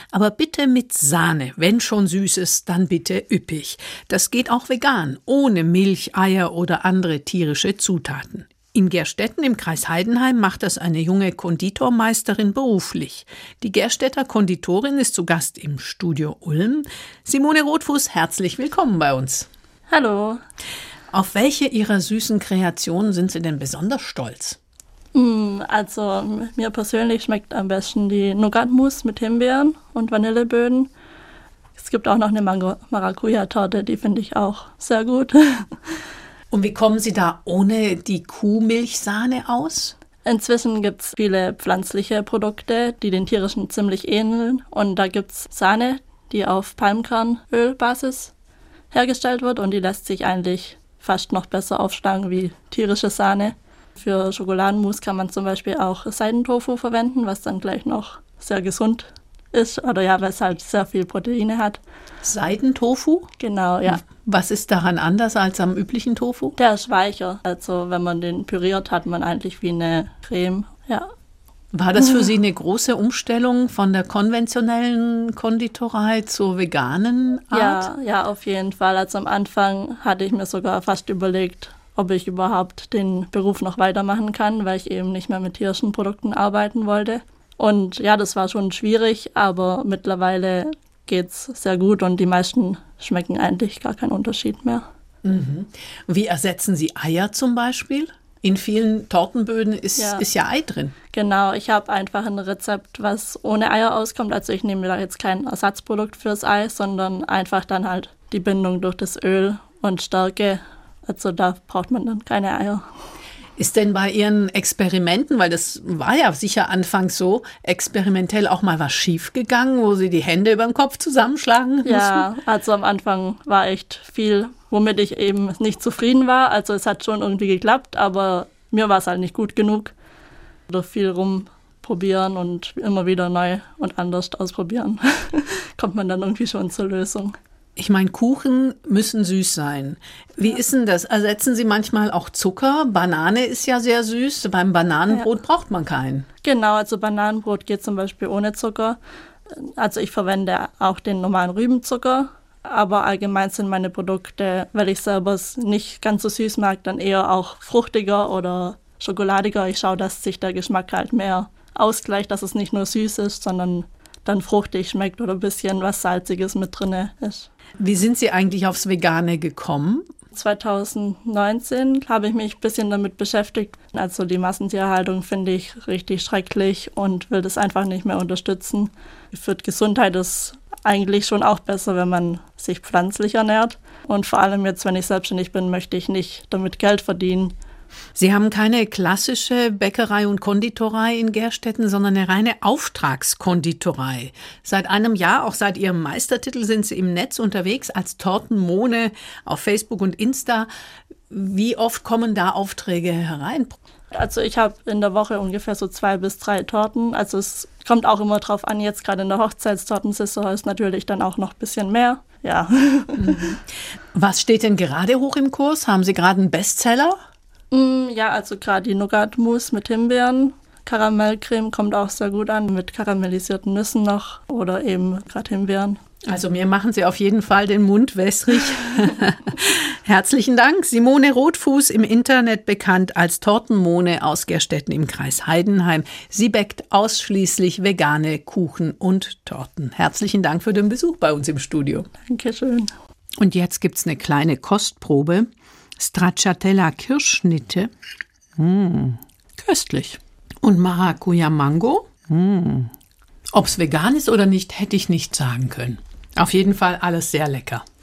Aber bitte mit Sahne. Wenn schon Süßes, dann bitte üppig. Das geht auch vegan, ohne Milch, Eier oder andere tierische Zutaten. In Gerstetten im Kreis Heidenheim macht das eine junge Konditormeisterin beruflich. Die Gerstetter Konditorin ist zu Gast im Studio Ulm. Simone Rotfuß, herzlich willkommen bei uns. Hallo. Auf welche Ihrer süßen Kreationen sind Sie denn besonders stolz? Also mir persönlich schmeckt am besten die Nougat-Mousse mit Himbeeren und Vanilleböden. Es gibt auch noch eine Maracuja-Torte, die finde ich auch sehr gut. Und wie kommen Sie da ohne die Kuhmilchsahne aus? Inzwischen gibt es viele pflanzliche Produkte, die den tierischen ziemlich ähneln. Und da gibt es Sahne, die auf Palmkernölbasis hergestellt wird und die lässt sich eigentlich fast noch besser aufschlagen wie tierische Sahne. Für Schokoladenmousse kann man zum Beispiel auch Seidentofu verwenden, was dann gleich noch sehr gesund ist. Oder ja, weil es halt sehr viel Proteine hat. Seidentofu? Genau, ja. Was ist daran anders als am üblichen Tofu? Der ist weicher. Also wenn man den püriert, hat man eigentlich wie eine Creme, ja. War das für Sie eine große Umstellung von der konventionellen Konditorei zur veganen Art? Ja, auf jeden Fall. Also am Anfang hatte ich mir sogar fast überlegt, ob ich überhaupt den Beruf noch weitermachen kann, weil ich eben nicht mehr mit tierischen Produkten arbeiten wollte. Und ja, das war schon schwierig, aber mittlerweile geht's sehr gut und die meisten schmecken eigentlich gar keinen Unterschied mehr. Mhm. Wie ersetzen Sie Eier zum Beispiel? In vielen Tortenböden ist ja Ei drin. Genau, ich habe einfach ein Rezept, was ohne Eier auskommt. Also ich nehme da jetzt kein Ersatzprodukt fürs Ei, sondern einfach dann halt die Bindung durch das Öl und Stärke. Also da braucht man dann keine Eier. Ist denn bei Ihren Experimenten, weil das war ja sicher anfangs so, experimentell auch mal was schiefgegangen, wo Sie die Hände über den Kopf zusammenschlagen mussten? Ja, also am Anfang war echt viel, womit ich eben nicht zufrieden war. Also es hat schon irgendwie geklappt, aber mir war es halt nicht gut genug. Durch viel rumprobieren und immer wieder neu und anders ausprobieren, kommt man dann irgendwie schon zur Lösung. Ich meine, Kuchen müssen süß sein. Wie ist denn das? Ersetzen Sie manchmal auch Zucker? Banane ist ja sehr süß. Beim Bananenbrot braucht man keinen. Genau, also Bananenbrot geht zum Beispiel ohne Zucker. Also ich verwende auch den normalen Rübenzucker. Aber allgemein sind meine Produkte, weil ich selber es nicht ganz so süß mag, dann eher auch fruchtiger oder schokoladiger. Ich schaue, dass sich der Geschmack halt mehr ausgleicht, dass es nicht nur süß ist, sondern dann fruchtig schmeckt oder ein bisschen was Salziges mit drin ist. Wie sind Sie eigentlich aufs Vegane gekommen? 2019 habe ich mich ein bisschen damit beschäftigt. Also die Massentierhaltung finde ich richtig schrecklich und will das einfach nicht mehr unterstützen. Für die Gesundheit ist eigentlich schon auch besser, wenn man sich pflanzlich ernährt. Und vor allem jetzt, wenn ich selbstständig bin, möchte ich nicht damit Geld verdienen. Sie haben keine klassische Bäckerei und Konditorei in Gerstetten, sondern eine reine Auftragskonditorei. Seit einem Jahr, auch seit Ihrem Meistertitel, sind Sie im Netz unterwegs als Tortenmone auf Facebook und Insta. Wie oft kommen da Aufträge herein? Also ich habe in der Woche ungefähr so 2 bis 3 Torten. Also es kommt auch immer drauf an, jetzt gerade in der Hochzeitstortensaison ist natürlich dann auch noch ein bisschen mehr. Ja. Was steht denn gerade hoch im Kurs? Haben Sie gerade einen Bestseller? Ja, also gerade die Nougat-Mousse mit Himbeeren. Karamellcreme kommt auch sehr gut an, mit karamellisierten Nüssen noch oder eben gerade Himbeeren. Also mir machen Sie auf jeden Fall den Mund wässrig. Herzlichen Dank. Simone Rotfuß, im Internet bekannt als Tortenmone aus Gerstetten im Kreis Heidenheim. Sie bäckt ausschließlich vegane Kuchen und Torten. Herzlichen Dank für den Besuch bei uns im Studio. Dankeschön. Und jetzt gibt's eine kleine Kostprobe. Stracciatella Kirschschnitte. Köstlich. Und Maracuja Mango. Ob's vegan ist oder nicht, hätte ich nicht sagen können. Auf jeden Fall alles sehr lecker.